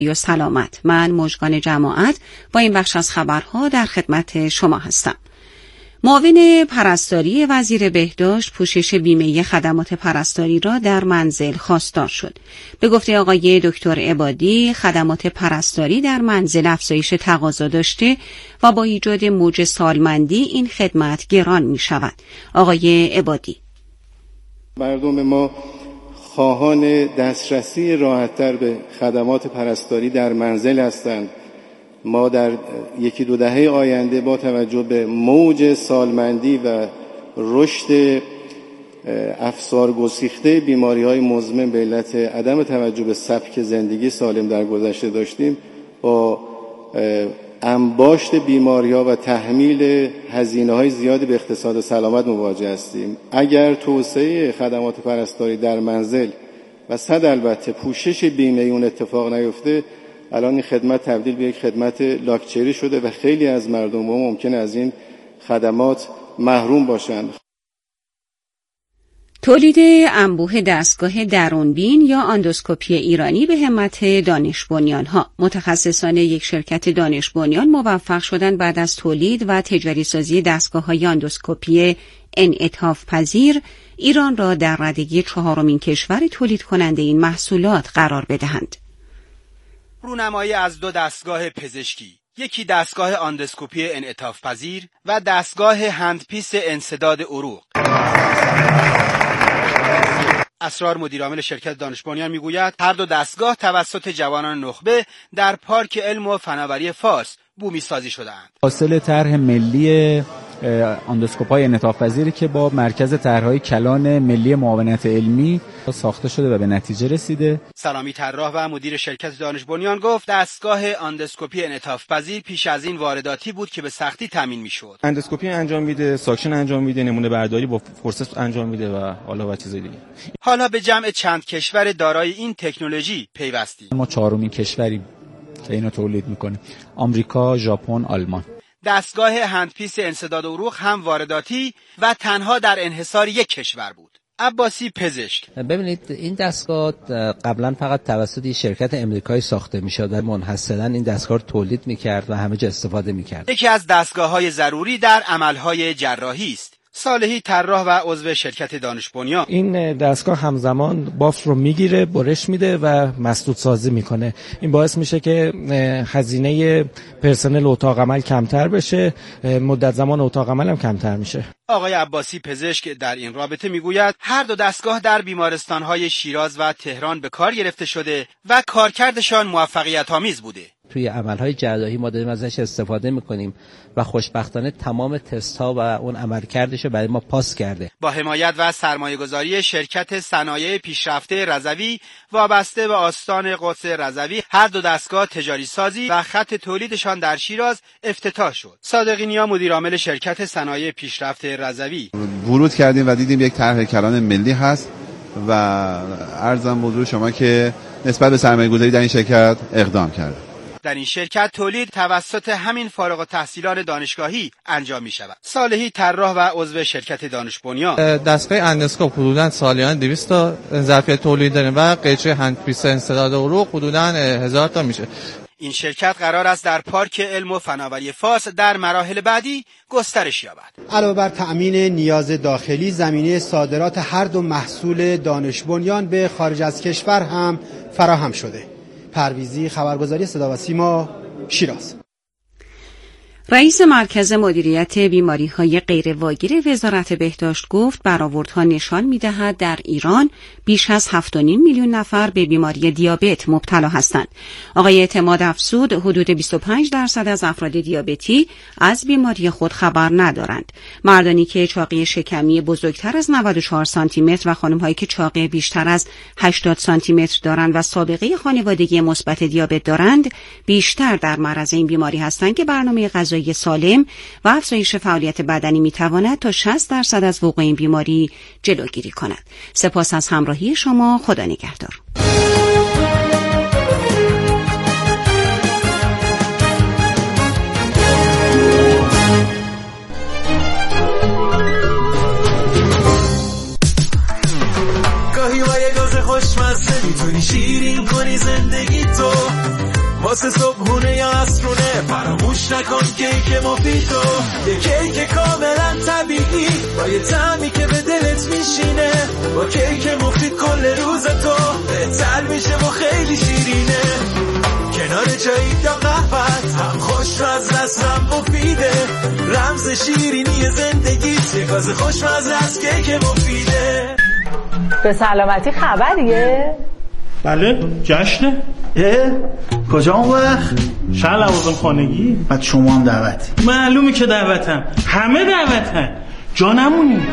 و سلامت. من مژگان جماعت با این بخش از خبرها در خدمت شما هستم. معاون پرستاری وزیر بهداشت پوشش بیمه خدمات پرستاری را در منزل خواستار شد. به گفته آقای دکتر عبادی، خدمات پرستاری در منزل افزایش تقاضا داشته و با ایجاد موج سالمندی این خدمت گران می شود. آقای عبادی: مردم ما خواهان دسترسی راحت‌تر به خدمات پرستاری در منزل هستند. ما در یکی دو دهه آینده با توجه به موج سالمندی و رشد افسار گسیخته بیماری‌های مزمن به علت عدم توجه به سبک زندگی سالم در گذشته داشتیم، با انباشت بیماری‌ها و تحمیل هزینه‌های زیادی به اقتصاد سلامت مواجه هستیم. اگر توسعه خدمات پرستاری در منزل و صد البته پوشش بیمه اون اتفاق نیفته، الان این خدمت تبدیل به یک خدمت لاکچری شده و خیلی از مردم ممکن از این خدمات محروم باشند. تولید انبوه دستگاه درونبین یا اندوسکوپی ایرانی به همت دانش بنیان‌ها. متخصصان یک شرکت دانش بنیان موفق شدند بعد از تولید و تجاری سازی دستگاه‌های اندوسکوپی انعطاف پذیر ایران را در رده 4مین کشور تولید کننده این محصولات قرار بدهند. رونمایی از 2 دستگاه پزشکی، یکی دستگاه اندوسکوپی انعطاف پذیر و دستگاه هندپیس انسداد عروق. اسرار مدیرعامل شرکت دانش بنیان میگوید هر 2 دستگاه توسط جوانان نخبه در پارک علم و فناوری فارس بومی سازی شده‌اند. حاصل طرح ملی اندوسکوپ‌های انعطاف پذیری که با مرکز طرح‌های کلان ملی معاونت علمی ساخته شده و به نتیجه رسیده. سلامی طراح و مدیر شرکت دانش بنیان گفت دستگاه اندوسکوپی انعطاف پذیر پیش از این وارداتی بود که به سختی تامین می‌شد. اندوسکوپی انجام میده، ساکشن انجام میده، نمونه برداری با فورسپس انجام میده و حالا چیزای دیگه. حالا به جمع چند کشور دارای این تکنولوژی پیوستیم. ما 4مین کشوریم که اینو تولید می‌کنه. آمریکا، ژاپن، آلمان. دستگاه هندپیس انسداد عروق هم وارداتی و تنها در انحصار یک کشور بود. عباسی پزشک: ببینید این دستگاه قبلا فقط توسط شرکت امریکایی ساخته میشد و منحصرا این دستگاه رو تولید میکرد و همه جا استفاده میکرد. یکی از دستگاه‌های ضروری در عملهای جراحی است. صالحی طراح و عضو شرکت دانش بنیان: این دستگاه همزمان بافت رو میگیره، برش میده و مسدود سازی میکنه. این باعث میشه که هزینه پرسنل اتاق عمل کمتر بشه، مدت زمان اتاق عمل هم کمتر میشه. آقای عباسی پزشک در این رابطه میگوید هر 2 دستگاه در بیمارستان‌های شیراز و تهران به کار گرفته شده و کارکردشان موفقیت‌آمیز بوده. توی عملهای جراحی ما داریم ازش استفاده میکنیم و خوشبختانه تمام تست‌ها و اون عملکردش رو برای ما پاس کرده. با حمایت و سرمایه‌گذاری شرکت صنایع پیشرفته رضوی وابسته به آستان قدس رضوی، هر 2 دستگاه تجاری سازی و خط تولیدشان در شیراز افتتاح شد. صادقی نیا مدیرعامل شرکت صنایع پیشرفته رضوی: ورود کردیم و دیدیم یک طرح کلان ملی هست و عرضم حضور شما که نسبت به سرمایه‌گذاری در این شرکت اقدام کرده. در این شرکت تولید توسط همین فارغ التحصیلان دانشگاهی انجام می شود. صالحی طراح و عضو شرکت دانش بنیان: دستگاه اندوسکوپ حدوداً سالیانه 200 تا ظرفیت تولید داریم و قطعه هندپیس انسداد عروق حدوداً 1000 تا میشه. این شرکت قرار است در پارک علم و فناوری فارس در مراحل بعدی گسترش یابد. علاوه بر تأمین نیاز داخلی، زمینه صادرات هر 2 محصول دانش بنیان به خارج از کشور هم فراهم شده. پرویزی، خبرگزاری صدا و سیما، شیراز. رئیس مرکز مدیریت بیماری‌های غیرواگیر وزارت بهداشت گفت برآوردها نشان می‌دهد در ایران بیش از 7.5 میلیون نفر به بیماری دیابت مبتلا هستند. آقای اعتماد افزود حدود 25% از افراد دیابتی از بیماری خود خبر ندارند. مردانی که چاقی شکمی بزرگتر از 94 سانتی متر و خانم‌هایی که چاقی بیشتر از 80 سانتی متر دارند و سابقه خانوادگی مثبت دیابت دارند بیشتر در معرض این بیماری هستند که برنامه غذایی سالم و افزایش فعالیت بدنی میتواند تا 60% از وقوع این بیماری جلوگیری کند. سپاس از همراهی شما. خدا نگهدار. گاهی با یه گاز خوشمزه میتونی شیرین کنی زندگی تو، واسه صبحونه یا عصرونه. فراموش نکن کیک مفیدو، یه کیک کاملا طبیعی با یه طعمی که به دلت میشینه. با کیک مفید کل روزتو بهتر میشه و خیلی شیرینه. کنار چایی یا قهوه‌ت هم خوش و از دستم مفیده. رمز شیرینی زندگیت یه گاز خوشمزه از کیک مفیده. به سلامتی خبریه؟ بله جشنه. کجا اون وقت؟ شهر لوازم خانگی. بعد شما هم دعوتی؟ معلومه که دعوتم، همه دعوتن، جا نمونی.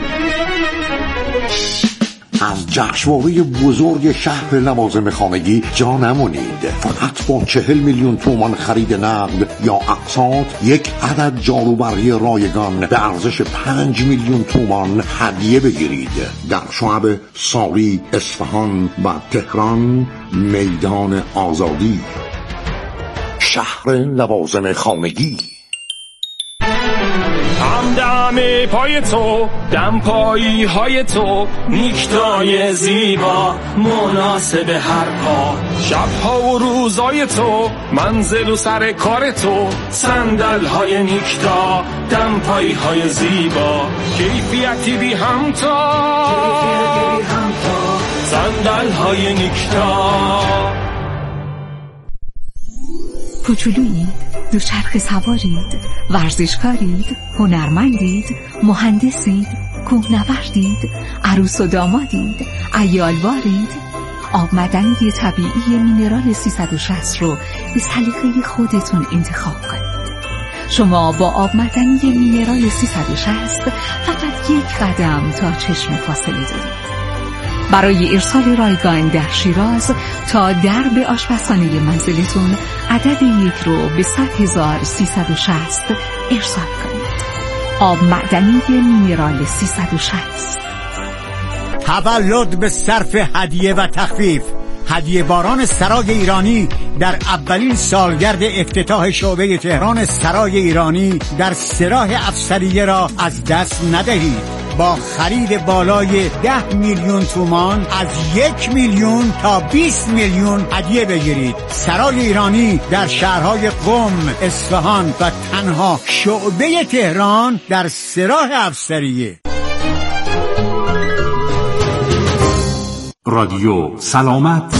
از جشنواره بزرگ شهر لوازم خانگی جا نمونید. فقط با 40 میلیون تومان خرید نقد یا اقساط یک عدد جاروبرقی رایگان به ارزش 5 میلیون تومان هدیه بگیرید. در شعب ساری، اصفهان و تهران، میدان آزادی. شهر لوازم خانگی. همدم پای تو، دمپایی های تو، نیکتای زیبا مناسب هر پا. شبها و روزای تو، منزل و سر کار تو، صندل های نیکتا، دمپایی های زیبا. کیفیتی بی همتا، صندل های نیکتا. کوچولویید، دوچرخه سوارید، ورزشکارید، هنرمندید، مهندسید، کوهنوردید، عروس و دامادید، عیالوارید. آب معدنی طبیعی مینرال 360 رو به سلیقه خودتون انتخاب کنید. شما با آب معدنی مینرال 360 فقط یک قدم تا چشم فاصله دارید. برای ارسال رایگان در شیراز تا درب آشپزخانه منزلتون عدد 1 رو به 100,360 ارسال کنید. آب معدنی مینرال 360. تولد به صرف هدیه و تخفیف. هدیه باران سرای ایرانی در اولین سالگرد افتتاح شعبه تهران سرای ایرانی در سراح افسریه را از دست ندهید. با خرید بالای 10 میلیون تومان از 1 میلیون تا 20 میلیون هدیه بگیرید. سرای ایرانی در شهرهای قم، اصفهان و تنها شعبه تهران در سراح افسریه. رادیو سلامت،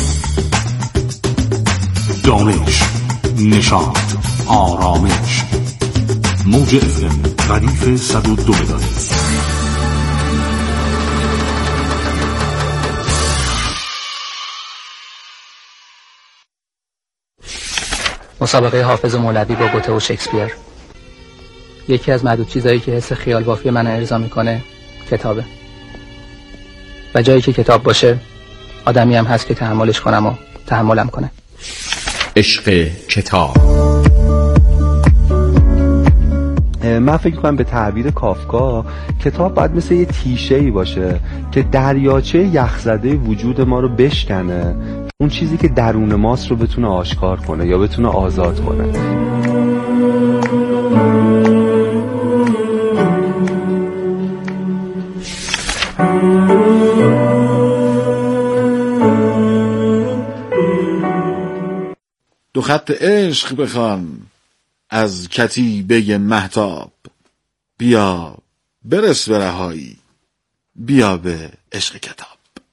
دانش، نشاط، آرامش. موج FM ردیف 102 مگاهرتز. مسابقه حافظ مولوی با گوته و شکسپیر. یکی از معدود چیزایی که حس خیال بافی من ارضا میکنه کتابه. و جایی که کتاب باشه آدمی هم هست که تحملش کنم و تحملم کنه. عشق کتاب. من فکر کنم به تعبیر کافکا کتاب باید مثل یه تیشه‌ای باشه که دریاچه یخزده وجود ما رو بشکنه، اون چیزی که درون ماست رو بتونه آشکار کنه یا بتونه آزاد کنه. دو خط عشق بخوان از کتیبه مهتاب. بیا برس به رهایی، بیا به عشق کتاب.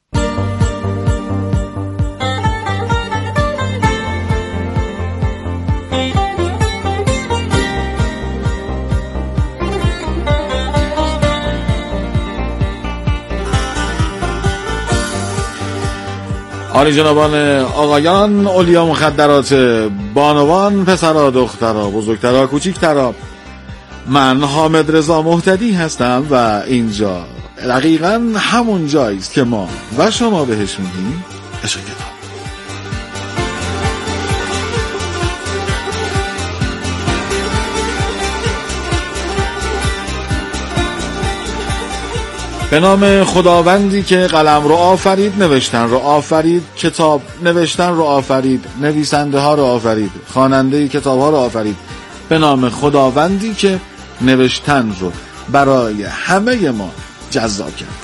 عالی جنابان، آقایان، اولیا مخدرات، بانوان، پسرا، دخترا، بزرگترا، کوچیکترا، من حامد رضا مهتدی هستم و اینجا دقیقاً همون جایی است که ما و شما بهش میگیم عشق کتاب. به نام خداوندی که قلم رو آفرید، نوشتن رو آفرید، کتاب نوشتن رو آفرید، نویسنده ها رو آفرید، خواننده کتاب ها رو آفرید. به نام خداوندی که نوشتن رو برای همه ما جذاب کرد.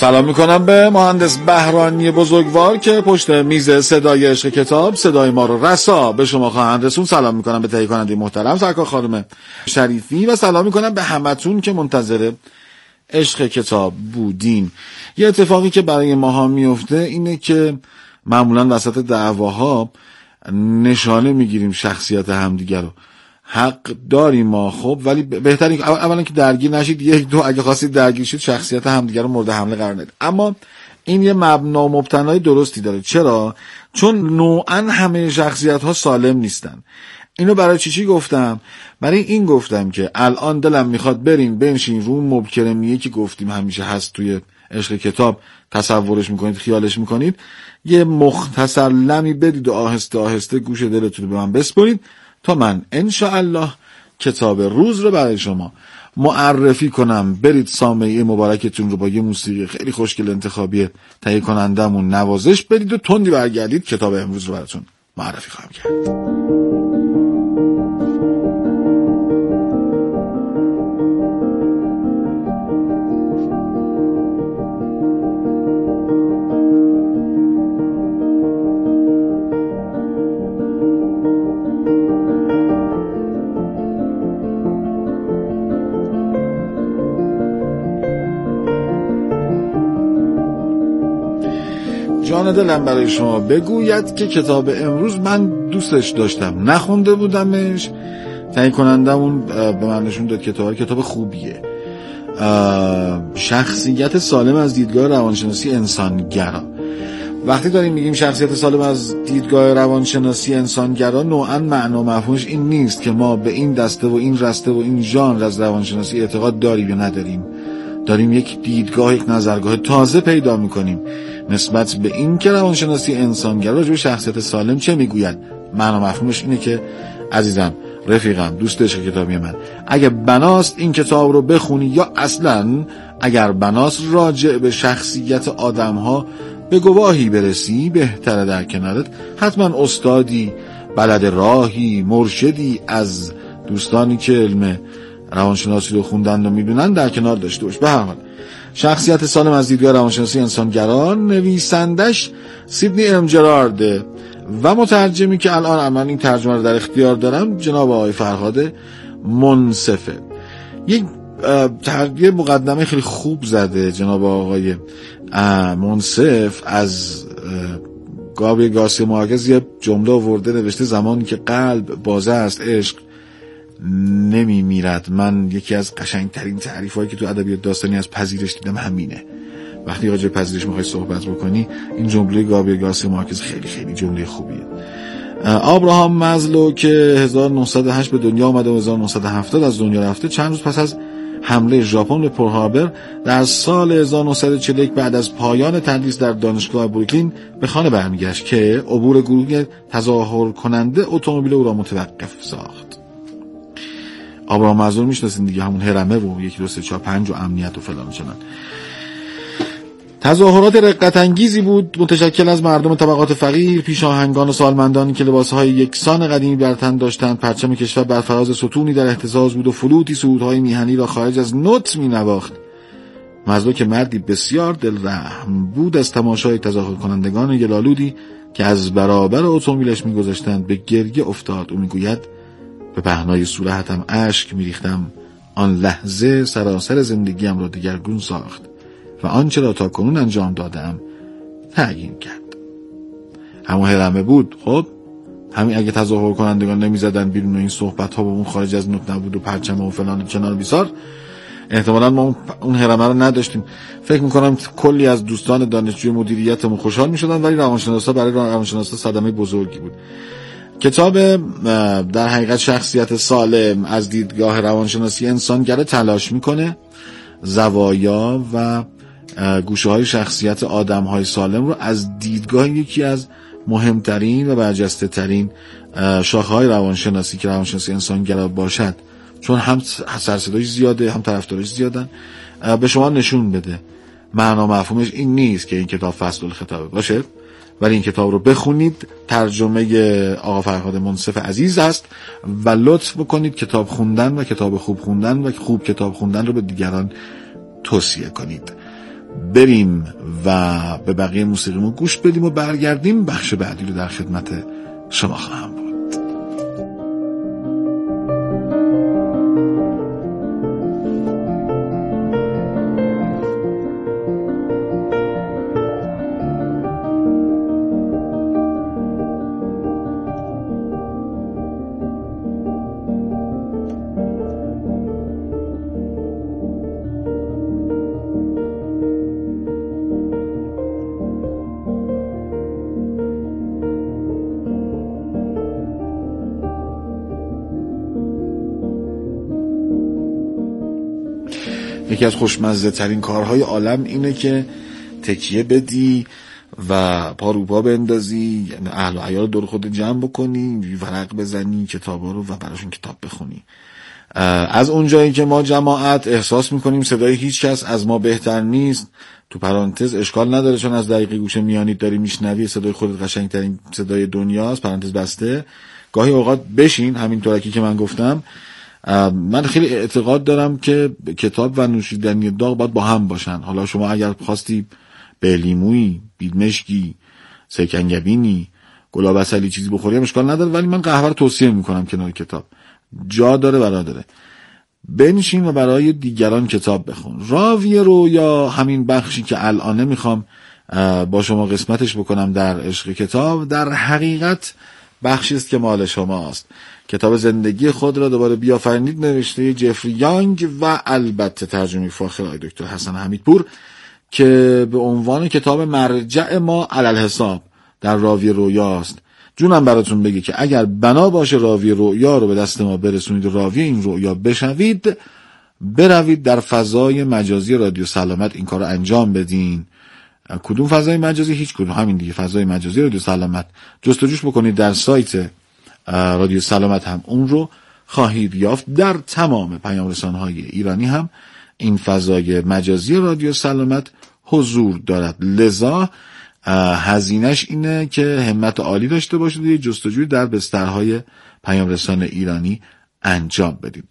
سلام میکنم به مهندس بهرانی بزرگوار که پشت میز صدای عشق کتاب صدای ما رو رسا به شما خواهند رسون. سلام میکنم به تهیه کننده محترم سرکار خانم شریفی و سلام میکنم به همتون که منتظر عشق کتاب بودین. یه اتفاقی که برای ماها میفته اینه که معمولا وسط دعواها نشانه میگیریم شخصیت همدیگر رو. حق داریم ما خب، ولی بهتره اولا که درگیر نشید، یک دو اگه خواستید درگیر شید شخصیت همدیگر رو مورد حمله قرار ندید. اما این یه مبنا و مبتنای درستی داره. چرا؟ چون نوعا همه شخصیت ها سالم نیستن. اینو برای چی گفتم؟ برای این گفتم که الان دلم میخواد برین بنشین رو مبکرمیه که گفتیم همیشه هست توی عشق کتاب، تصورش میکنید، خیالش میکنید، یه مختصر لمی بدید و آهسته آهسته گوش دلتون رو به من بسپرید تا من انشاءالله کتاب روز رو برای شما معرفی کنم. برید سامعه مبارکتون رو با یه موسیقی خیلی خوشگل انتخابی تهیه کنندمون نوازش بدید و تندی برگردید کتاب امروز رو براتون معرفی خواهم کرد. جان دلم برای شما بگوید که کتاب امروز من دوستش داشتم، نخونده بودمش، تهیه کنندمون به من نشون داد کتاب خوبیه. شخصیت سالم از دیدگاه روانشناسی انسانگرا. وقتی داریم میگیم شخصیت سالم از دیدگاه روانشناسی انسانگرا، نوعا معنا مفهومش این نیست که ما به این دسته و این رسته و این ژانر از روانشناسی اعتقاد داریم یا نداریم. داریم یک دیدگاه، یک نظرگاه تازه پیدا میکنیم نسبت به این که روانشناسی انسانگرا راجع به شخصیت سالم چه میگوید. معنا مفهومش اینه که عزیزم، رفیقم، دوست عشق کتابی من، اگه بناست این کتاب رو بخونی یا اصلا اگر بناست راجع به شخصیت آدم‌ها به گواهی برسی، بهتره در کنارت حتما استادی، بلد راهی، مرشدی از دوستانی که علم روانشناسی رو خوندن و میدونن در کنار داشته باش. به هر حال شخصیت سالم از دیدگاه روانشناسی انسانگرا، نویسندش سیدنی ام جرارد و مترجمی که الان من این ترجمه رو در اختیار دارم جناب آقای فرهاد منصفه. یه مقدمه خیلی خوب زده جناب آقای منصف از گابریل گارسیا مارکز. یه جمله آورده، نوشته زمانی که قلب بازه است عشق نمی میرد. من یکی از قشنگترین تعریفایی که تو ادبیات داستانی از پذیرش دیدم همینه. وقتی راجع به پذیرش میخوای صحبت بکنی، این جمله گابریل گارسیا مارکز خیلی خیلی جمله خوبیه. آبراهام مازلو که 1908 به دنیا آمده و 1970 از دنیا رفته، چند روز پس از حمله ژاپن به پرل هاربر در سال 1941 بعد از پایان تدریس در دانشگاه بروکلین به خانه برمیگشت که عبور گروه تظاهر کننده اتومبیل او را متوقف ساخت. آبراهام مازلو میشناسین دیگه، همون هرمه و 1 2 3 4 5 و امنیت و فلان چنان. تظاهرات رقت انگیزی بود، متشکل از مردم طبقات فقیر، پیشاهنگان و سالمندانی که لباسهای یکسان قدیمی بر تن داشتند. پرچم کشور بر فراز ستونی در اهتزاز بود و فلوتی سرودهای میهنی را خارج از نوت مینواخت. مازلو که مردی بسیار دلرحم بود، از تماشای تظاهر کنندگان گلالودی که از برابر اتومبیلش میگذشتند به گریه افتاد. او میگوید به پهنای صورتم اشک میریختم، آن لحظه سراسر زندگیم را دگرگون ساخت و آنچه را تا کنون انجام دادم تعیین کرد. همون هرمه بود. خب همین اگه تظاهر کنندگان نمیزدن بیرون و این صحبت ها با اون خارج از نوت نبود و پرچم و فلان چنان بیسار، احتمالاً ما اون هرمه رو نداشتیم. فکر میکنم کلی از دوستان دانشجوی مدیریتمون خوشحال میشدن، ولی روانشناسا برای روانشناسا صدمه بزرگی بود. کتاب در حقیقت شخصیت سالم از دیدگاه روانشناسی انسانگرا تلاش میکنه زوایا و گوشه‌های شخصیت آدم‌های سالم رو از دیدگاه یکی از مهمترین و برجسته‌ترین شاخه‌های روانشناسی که روانشناسی انسانگرا باشد، چون هم سرصداش زیاده هم طرفدارش زیادن، به شما نشون بده. معنا مفهومش این نیست که این کتاب فصل الخطابه باشه، ولی این کتاب رو بخونید. ترجمه آقا فرهاد منصف عزیز است و لطف بکنید کتاب خوندن و کتاب خوب خوندن و خوب کتاب خوندن رو به دیگران توصیه کنید. بریم و به بقیه موسیقیمون گوش بدیم و برگردیم. بخش بعدی رو در خدمت شما خواهم بود. یکی از خوشمزه ترین کارهای عالم اینه که تکیه بدی و پا رو پا بندازی، یعنی اهل و عیال دور خود جمع بکنی، ورق بزنی کتابا رو و براشون کتاب بخونی. از اونجایی که ما جماعت احساس میکنیم صدای هیچ کس از ما بهتر نیست، تو پرانتز اشکال نداره چون از دقیقه گوشه میانید داری میشنوی، صدای خودت قشنگترین صدای دنیاست، پرانتز بسته. گاهی اوقات بشین همینطورکی که من گفتم. من خیلی اعتقاد دارم که کتاب و نوشیدنی داغ باید با هم باشن. حالا شما اگر خواستی به لیمویی، بیدمشکی، سکنگبینی، گلاب عسلی چیزی بخوری هم اشکال نداره، ولی من قهوه رو توصیه میکنم کنار کتاب. جا داره برادره. بنشین و برای دیگران کتاب بخون. راوی رویا، همین بخشی که الان میخوام با شما قسمتش بکنم در عشق کتاب، در حقیقت بخشی است که مال شماست. کتاب زندگی خود را دوباره بیافرینید نوشته جفری یانگ و البته ترجمه فاخر آقای دکتر حسن حمیدپور که به عنوان کتاب مرجع ما علل حساب در راوی رویاست. جونم براتون بگه که اگر بنا باشه راوی رویا رو به دست ما برسونید و راوی این رویا بشوید، بروید در فضای مجازی رادیو سلامت این کار رو انجام بدین. کدوم فضای مجازی؟ هیچ کدوم، همین دیگه، فضای مجازی رادیو سلامت. جستجوش بکنید در سایت رادیو سلامت، هم اون رو خواهید یافت. در تمام پیام‌رسان‌های ایرانی هم این فضای مجازی رادیو سلامت حضور دارد. لذا هزینه‌اش اینه که همت عالی داشته باشید و یه جستجوی در بسترهای پیام‌رسان ایرانی انجام بدید.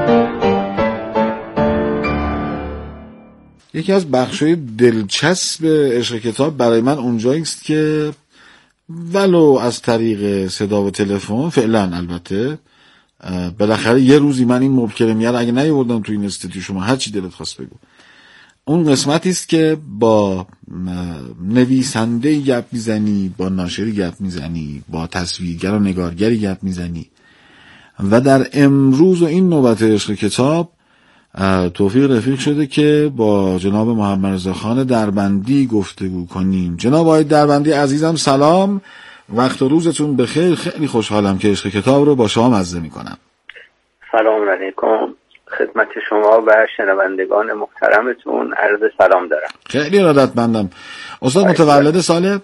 یکی از بخش‌های دلچسب عشق کتاب برای من اونجایی است که ولو از طریق صدا و تلفن، فعلا البته بالاخره یه روزی من این مبکرمیه رو اگه نیاوردم تو این استودیو، شما هر چی دلت خواست بگو. اون قسمتی است که با نویسنده گپ میزنی، با ناشری گپ میزنی، با تصویرگر و نگارگری گپ میزنی و در امروز و این نوبت عشق کتاب توفیق رفیق شده که با جناب محمد رضا خان دربندی گفتگو کنیم. جناب آقای دربندی عزیزم سلام، وقت و روزتون بخیر. خیلی خوشحالم که عشق کتاب رو با شما مزه میکنم. سلام علیکم خدمت شما و شنوندگان محترمتون، عرض سلام دارم. خیلی ارادتمندم. استاد متولد سال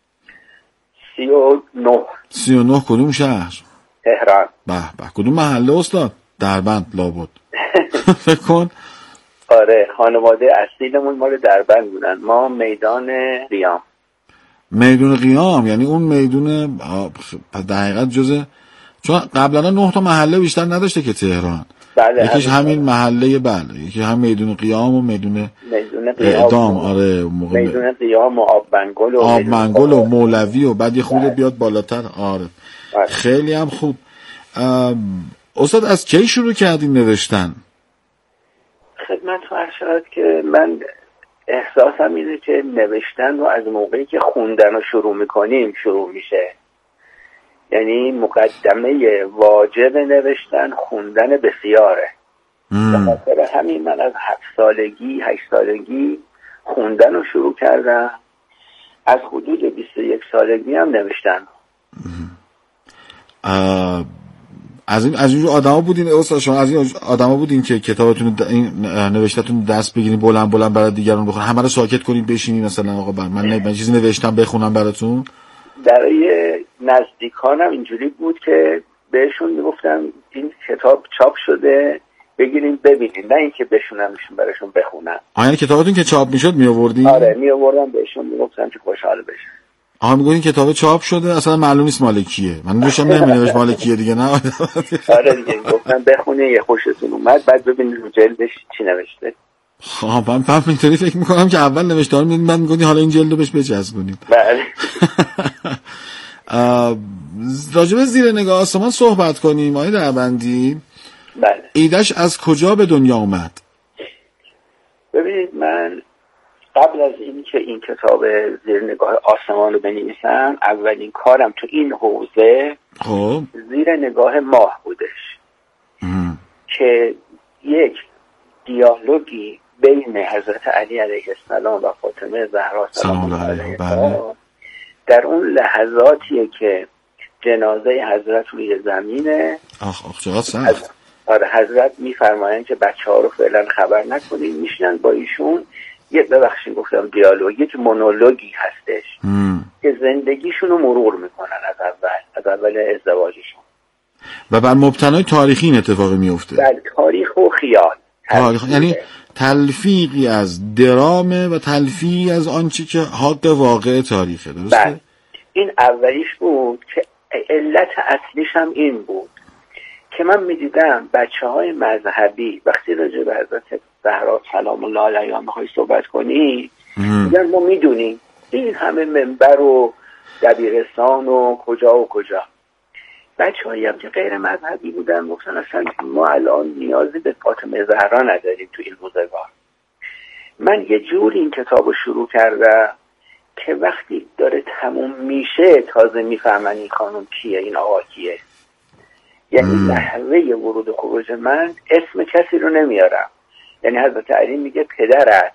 39 کدوم شهر؟ تهران. به به. کدوم محله استاد؟ دربند لابد. فکر کن. آره، خانواده اصلیمون مال دربند بودن. ما میدان قیام. میدون قیام یعنی اون میدون در حقیقت جزء، چون قبلا 9 تا محله بیشتر نداشته که تهران. بله. یکیش همین محله، بله، یکی هم میدون قیام و میدون اعدام. آره، میدون قیام و آبمنگل و مولوی و بعد یه خورده بیاد بالاتر. آره. خیلی هم خوب. استاد از کی شروع کردین نوشتن؟ خدمت فرشاد که من احساسم اینه که نوشتن رو از موقعی که خوندن رو شروع میکنیم شروع میشه. یعنی مقدمه واجب نوشتن خوندن بسیاره. به خاطر همین من از 7 سالگی 8 سالگی خوندن رو شروع کردم. از حدود 21 سالگی هم نوشتن. از این آدما بودین استاد شما، از این آدما بودین که کتابتون این نوشتهتون دست بگیرین بلند بلند برای دیگران بخونین، همه رو ساکت کنین بشینین مثلا آقا من چیزی نوشتم بخونم براتون؟ برای نزدیکانم اینجوری بود که بهشون میگفتم این کتاب چاپ شده بگیرین ببینین، نه اینکه بشونمشون براشون بخونم. یعنی کتابتون که چاپ میشد میآوردین؟ آره میآوردم بهشون میگفتم که خوشحال بشن. میگوین کتاب چاپ شده اصلا معلوم نیست مال کیه. من داشتم نمی‌نوشتم مال کیه دیگه. نه آره دیگه گفتم بخونین یه خوشتون اومد بعد ببینید رو جلدش چی نوشته. خب من اینطوری فکر میکنم که اول نوشتار میدیم بعد میگونی حالا این جلدو بهش بچسبونیم. بله. راجب زیر نگاه آسمان صحبت کنیم آقای دربندی. بله. ایدهش از کجا به دنیا اومد؟ ببینید من قبل از این که این کتاب زیر نگاه آسمان رو بنویسم اولین کارم تو این حوزه زیر نگاه ماه بودش که یک دیالوگی بین حضرت علی علیه السلام و فاطمه زهرا سلام الله علیها در اون لحظاتیه که جنازه حضرت روی زمینه. چقدر سخت. آره حضرت میفرمایند که بچه‌ها رو فعلا خبر نکنین، میشنن با ایشون یه ببخشید گفتم دیالوگ، یک مونولوگی هستش که زندگیشون رو مرور میکنن از اول ازدواجشون و بر مبتنای تاریخی این اتفاق میفته. بله تاریخ و خیال. یعنی تلفیقی از درامه و تلفیقی از آنچه که حق واقع تاریخه. درسته؟ بله. این اولیش بود که علت اصلیش هم این بود که من میدیدم بچه‌های مذهبی وقتی راجع به حضرت زهرا سلام الله علیها میخوای صحبت کنی میگن ما میدونیم این همه منبر و دبیرستان و کجا بچه‌هایی هم که غیر مذهبی بودن گفتن اصلا ما الان نیازی به فاطمه زهرا نداریم تو این روزگار. من یه جور این کتاب رو شروع کردم که وقتی داره تموم میشه تازه میفهمن این خانم کیه، این آقا کیه. یعنی لحظه ورود و خروج من اسم کسی رو نمیارم، یعنی حضرت علی میگه پدرت.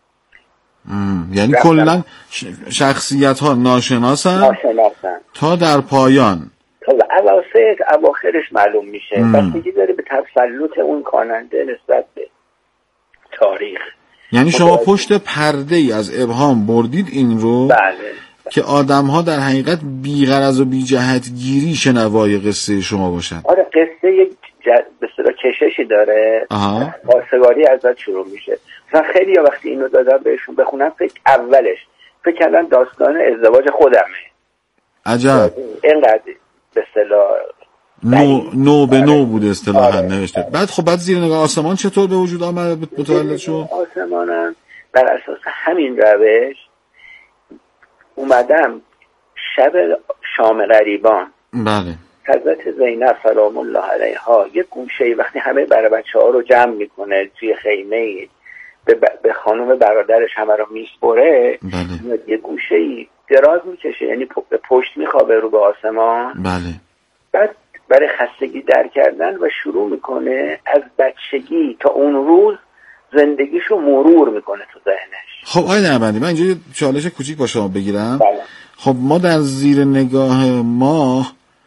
یعنی کلا شخصیت ها ناشناسن تا در پایان، تا اواخرش معلوم میشه. بستگی داره به تسلط اون خواننده نسبت به تاریخ. یعنی شما پشت پرده ای از ابهام بردید این رو. بله. که آدم ها در حقیقت بی‌غرض و بی جهت گیری شنوای قصه شما باشن. آره قصه یک به اصطلاح کششی داره، خواستگاری ازت شروع میشه. مثلا خیلی وقتی اینو دادم بهشون بخونم فکر کردن داستان ازدواج خودمه. عجب. اینقدر به اصطلاح نو به نو بود اصطلاحاً نوشته. بعد زیر نگاه آسمان چطور به وجود آمد متولد شد؟ آسمانم بر اساس همین روش اومدم شب شام غریبان. بله. حضرت زینب سلام الله علیها یه گوشه‌ای وقتی همه بچه‌ها رو جمع میکنه توی خیمه‌ای به خانم برادرش همه رو میسپره، یه گوشه‌ای دراز میکشه، یعنی به پشت میخوابه رو به آسمان. بله. بعد برای خستگی در کردن و شروع میکنه از بچگی تا اون روز زندگیشو مرور میکنه تو ذهنش. خب آقای دربندی من اینجا یه چالش کوچیک با شما بگیرم. بله. خب ما در زیر نگاه ما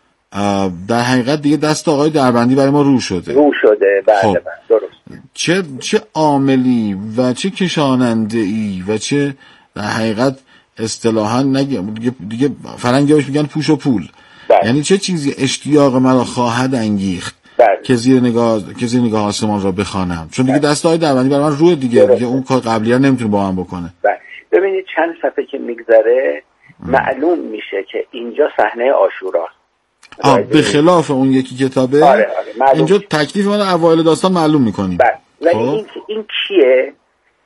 در حقیقت دیگه دست آقای دربندی برای ما رو شده. بله. خب. درست. چه عاملی و چه کشاننده‌ای و چه در حقیقت اصطلاحاً دیگه فرنگی بهش میگن پوش و پول. بله. یعنی چه چیزی اشتیاق مرا خواهد انگیخت که زیر نگاه آسمان را بخوانم، چون دیگه دست آقای دربندی برای من روی دیگه اون کار قبلیه نمیتونه با من بکنه. ببینید چند صفحه که میگذره معلوم میشه که اینجا صحنه عاشوراست. به خلاف اون یکی کتابه. آره اینجا تکلیف من اوایل داستان معلوم میکنیم. ولی این کیه؟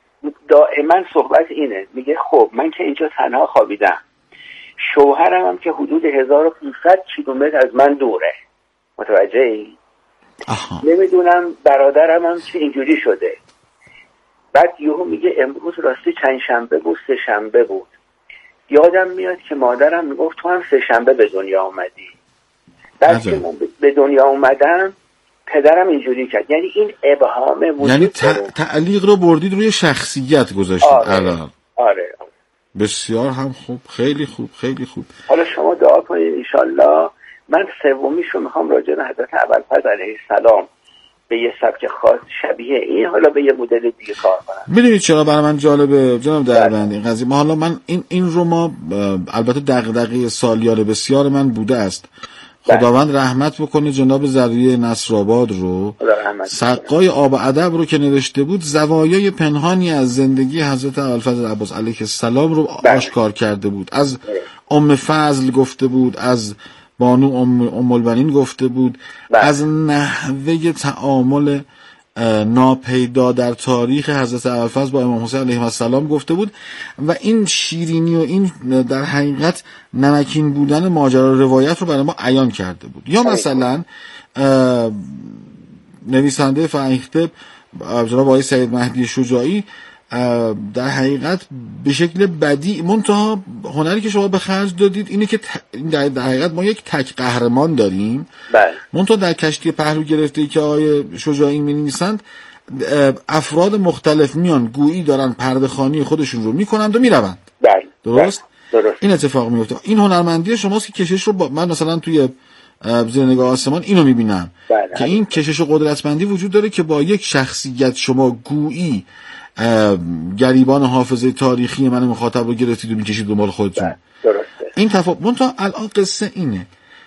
دائما صحبت اینه، میگه خب من که اینجا تنها خوابیدم، شوهرم هم که حدود 1500 کیلومتر از من دوره، متوجهی؟ نمیدونم برادرم هم که اینجوری شده. بعد یهو میگه امروز راستی چند شنبه بود، 3 شنبه بود. یادم میاد که مادرم میگفت تو هم 3 شنبه به دنیا اومدی. بعد که من به دنیا اومدم پدرم اینجوری کرد. یعنی این ابهام وجود، یعنی تعلیق رو بردید روی شخصیت گذاشتید. آره. بسیار هم خوب، خیلی خوب. حالا شما دعا کنید انشالله. من سومیش رو میخوام راجع به حضرت ابوالفضل علیه السلام به یه سبک خاص شبیه این، حالا به یه مدل دیگه کار کنم. میدونید چرا برای من جالبه جناب دربندی این قضیه؟ حالا من این رو ما البته دغدغه سالیان بسیار من بوده است. خداوند رحمت بکنه جناب زروی نصرآباد رو، سقای آب ادب رو که نوشته بود، زوایای پنهانی از زندگی حضرت ابوالفضل عباس علیه السلام رو آشکار کرده بود. از ام فضل گفته بود، از بانو ام البنین گفته بود، از نحوه تعامل ناپیدا در تاریخ حضرت ابوالفضل با امام حسین علیه السلام گفته بود و این شیرینی و این در حقیقت نمکین بودن ماجرا روایت رو برای ما عیان کرده بود. یا مثلا نویسنده فرهیخته جناب آقای سید مهدی شجاعی در حقیقت به شکل بدیع، منتها هنری که شما به خرج دادید اینه که در حقیقت ما یک تک قهرمان داریم، منتها در کشتی پهلو گرفته‌ای که آقای شجاعی می‌نویسند افراد مختلف میان گویی دارن پرده خوانی خودشون رو میکنند و میروند. درست؟ این اتفاق میفته. این هنرمندی شماست که کشش رو من مثلا توی زیر نگاه آسمان اینو میبینم که این کشش و قدرتمندی وجود داره که با یک شخصیت شما گویی گریبان حافظه تاریخی من مخاطب رو گرفتید و میکشید دنبال خودتون. درسته. این تفاوت منتها الان قصه اینه،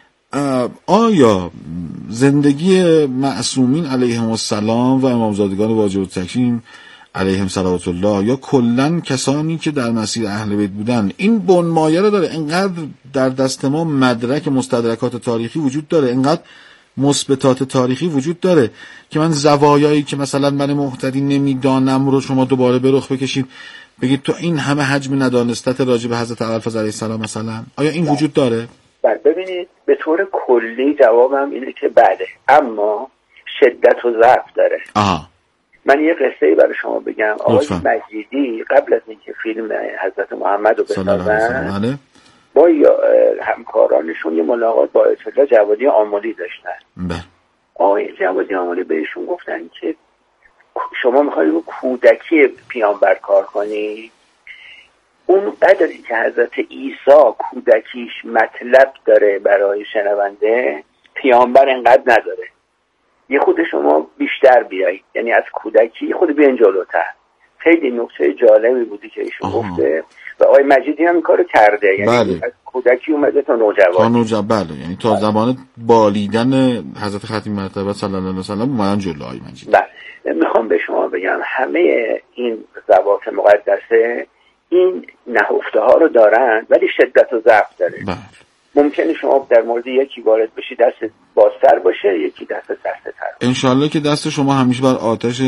آیا زندگی معصومین علیهم السلام و امامزادگان واجب التکریم علیهم صلوات الله یا کلن کسانی که در مسیر اهل بیت بودن این بنمایه رو داره؟ اینقدر در دست ما مدرک مستدرکات تاریخی وجود داره، اینقدر مثبتات تاریخی وجود داره که من زوایایی که مثلا من مهتدی نمیدانم رو شما دوباره به رخ بکشید بگید تو این همه حجم ندانستت راجع به حضرت ابوالفضل علیه السلام مثلا، آیا این وجود داره؟ ببینید به طور کلی جوابم اینه که بله، اما شدت و ضعف داره. من یه قصه‌ای برای شما بگم. آقای مجیدی قبل از اینکه فیلم حضرت محمد رو بسازن با همکارانشون یه ملاقات با آیت الله جوادی آملی داشتن. آقای جوادی آملی بهشون گفتن که شما میخوایی رو کودکی پیامبر کار کنی، اون قدری که حضرت عیسی کودکیش مطلب داره برای شنونده، پیامبر انقدر نداره. یه خود شما بیشتر بیایید، یعنی از کودکی خود بیان جلوتر. خیلی نکته جالبی بودی که ایشون گفته و آقای مجیدی هم این کارو کرده، یعنی از کودکی اومده تا نوجوانی. بله، یعنی تا زمان بالیدن حضرت ختم مرتبه صلی الله علیه و سلم اومدن جلو آقای مجیدی. بله، میخوام به شما بگم همه این ذوات مقدسه این نهفته ها رو دارن ولی شدت و ضعف داره. ممکنه شما در مورد یکی وارد بشی دست بازتر باشه، یکی دست سخت‌تر. انشالله که دست شما همیشه بر آتش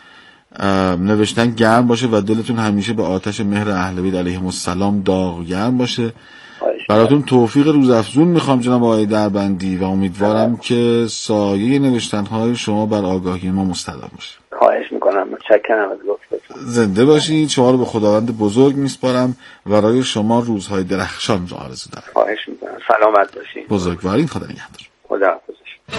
نوشتن گرم باشه و دلتون همیشه به آتش مهر اهل بیت علیهم السلام داغ گرم باشه. براتون توفیق روزافزون میخوام جناب آقای دربندی و امیدوارم که سایه نوشتن‌های شما بر آگاهی ما مستدام باشه. خواهش میکنم، متشکرم از لطفتون. زنده باشید. شما رو به خداوند بزرگ میسپارم و برای شما روزهای درخشان رو آرزو دارم. خواهش میکنم. سلامت باشید. بزرگوارید. خدا نگهدار. خدا حافظ.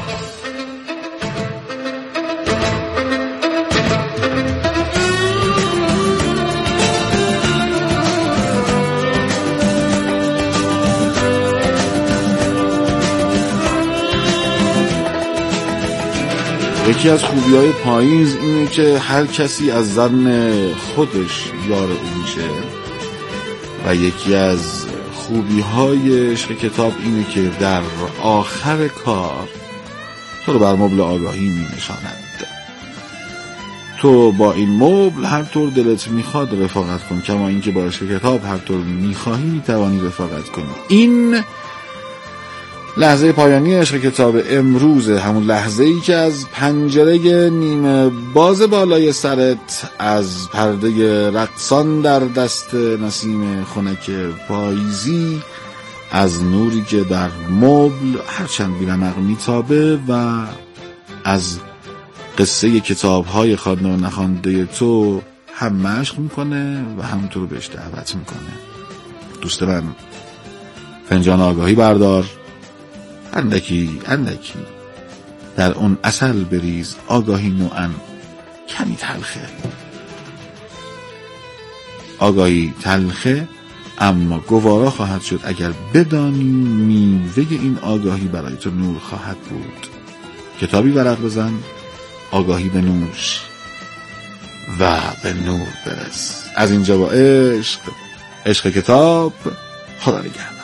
یکی از خوبی‌های پاییز اینه که هر کسی از زن خودش یار او میشه و یکی از خوبی‌های عشق کتاب اینه که در آخر کار تو رو بر مبل آگاهی می‌نشاند. تو با این مبل هر طور دلت میخواد رفاقت کن، کما اینکه با عشق کتاب هر طور میخواهی میتوانی رفاقت کنی. این لحظه پایانی عشق کتاب امروز، همون لحظه‌ای که از پنجره نیمه باز بالای سرت، از پرده رقصان در دست نسیم خنک پاییزی، از نوری که در مبل هرچند بی‌رمق میتابه و از قصه کتاب‌های خوانده و نخوانده تو هم مشق میکنه و هم تو رو بهش دعوت میکنه. دوست من، فنجان آگاهی بردار، اندکی در اون عسل بریز، آگاهی نوعاً کمی تلخه. آگاهی تلخه اما گوارا خواهد شد اگر بدانی میوه این آگاهی برای تو نور خواهد بود. کتابی ورق بزن، آگاهی بنوش و به نور برس. از اینجا با عشق کتاب. خدا نگهدار.